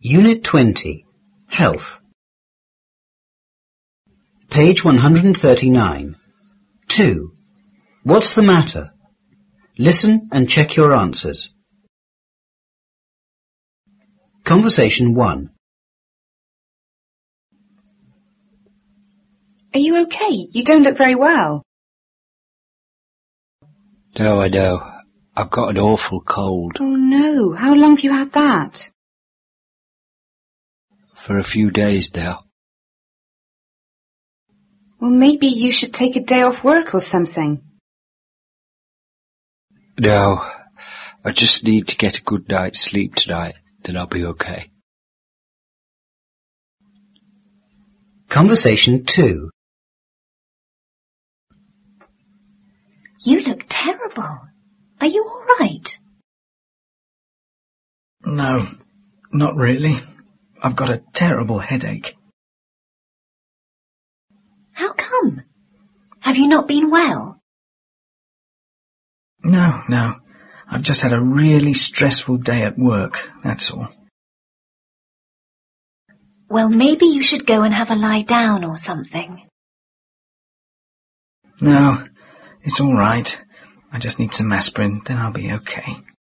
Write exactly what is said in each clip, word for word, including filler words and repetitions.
Unit twenty. Health. Page one hundred thirty-nine. two. What's the matter? Listen and check your answers. Conversation one. Are you okay? You don't look very well. No, I know. I've got an awful cold. Oh no, how long have you had that? For a few days now. Well, maybe you should take a day off work or something. No, I just need to get a good night's sleep tonight, then I'll be okay. Conversation two. You look terrible. Are you all right? No, not really. I've got a terrible headache. How come? Have you not been well? No, no. I've just had a really stressful day at work, that's all. Well, maybe you should go and have a lie down or something. No, it's all right. I just need some aspirin, then I'll be okay.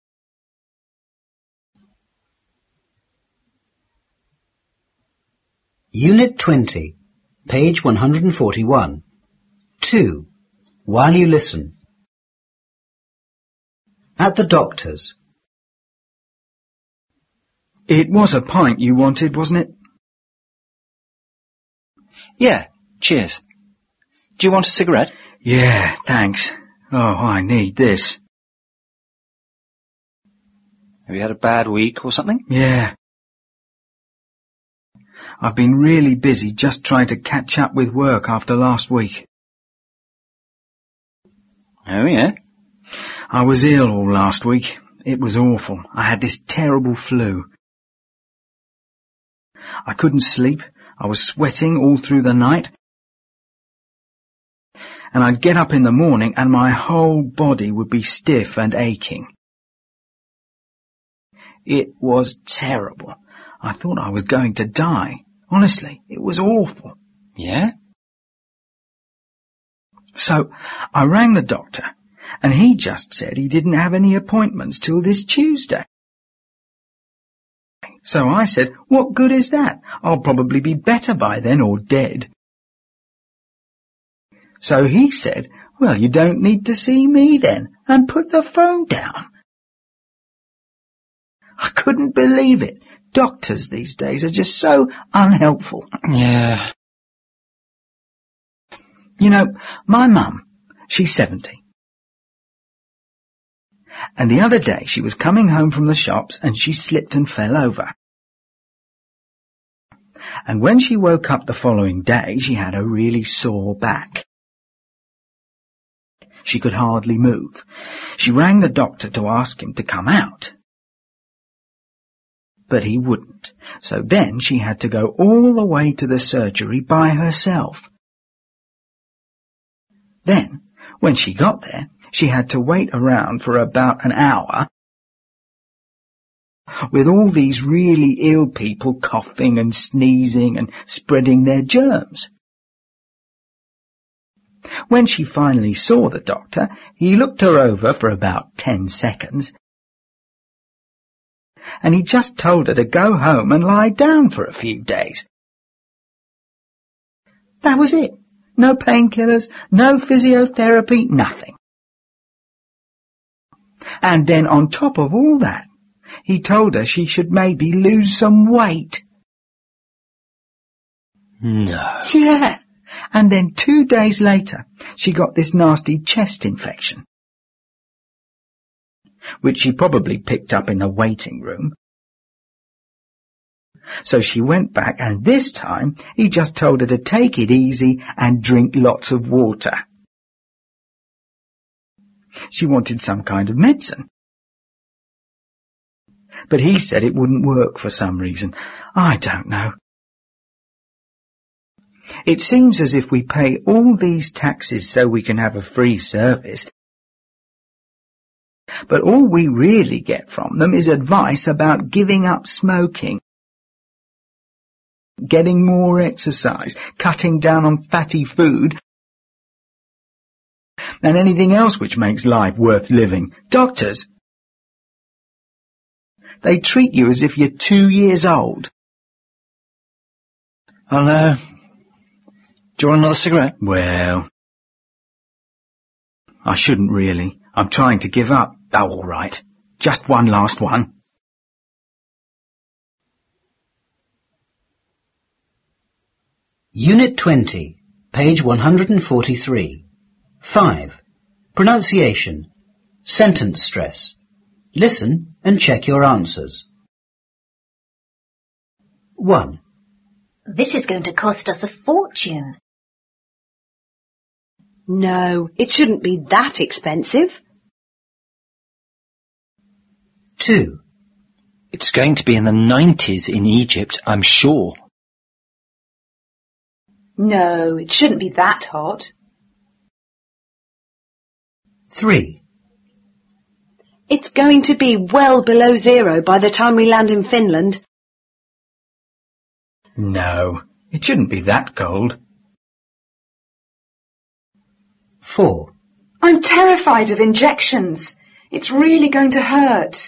Unit twenty. Page one hundred forty-one. two. While you listen. At the doctor's. It was a pint you wanted, wasn't it? Yeah, cheers. Do you want a cigarette? Yeah, thanks. Oh, I need this. Have you had a bad week or something? Yeah. I've been really busy just trying to catch up with work after last week. Oh, yeah? I was ill all last week. It was awful. I had this terrible flu. I couldn't sleep. I was sweating all through the night. And I'd get up in the morning and my whole body would be stiff and aching. It was terrible. I thought I was going to die. Honestly, it was awful. Yeah? So I rang the doctor, and he just said he didn't have any appointments till this Tuesday. So I said, what good is that? I'll probably be better by then or dead. So he said, well, you don't need to see me then, and put the phone down. I couldn't believe it. Doctors these days are just so unhelpful. Yeah. You know, my mum, she's seventy. And the other day she was coming home from the shops and she slipped and fell over. And when she woke up the following day, she had a really sore back. She could hardly move. She rang the doctor to ask him to come out. But he wouldn't. So then she had to go all the way to the surgery by herself. Then, when she got there, she had to wait around for about an hour with all these really ill people coughing and sneezing and spreading their germs. When she finally saw the doctor, he looked her over for about ten seconds, and he just told her to go home and lie down for a few days. That was it. No painkillers, no physiotherapy, nothing. And then on top of all that, he told her she should maybe lose some weight. No. Yeah. And then two days later, she got this nasty chest infection, which she probably picked up in the waiting room. So she went back, and this time he just told her to take it easy and drink lots of water. She wanted some kind of medicine, but he said it wouldn't work for some reason. I don't know. It seems as if we pay all these taxes so we can have a free service, but all we really get from them is advice about giving up smoking. getting more exercise, cutting down on fatty food, and anything else which makes life worth living. Doctors, they treat you as if you're two years old. I'll, uh, do you want another cigarette? Well, I shouldn't really. I'm trying to give up. Oh, all right. Just one last one. Unit twenty, page one hundred forty-three. five. Pronunciation. Sentence stress. Listen and check your answers. one. This is going to cost us a fortune. No, it shouldn't be that expensive. two. It's going to be in the nineties in Egypt, I'm sure. No, it shouldn't be that hot. three. It's going to be well below zero by the time we land in Finland. No, it shouldn't be that cold. four. I'm terrified of injections. It's really going to hurt.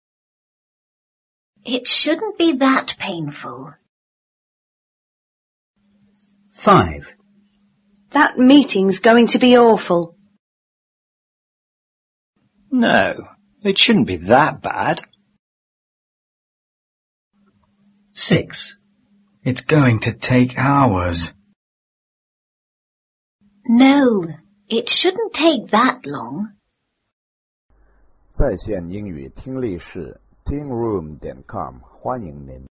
It shouldn't be that painful. five. That meeting's going to be awful. No, it shouldn't be that bad. six. It's going to take hours. No, it shouldn't take that long. 在线英语听力室 tingroom 点 com 欢迎您。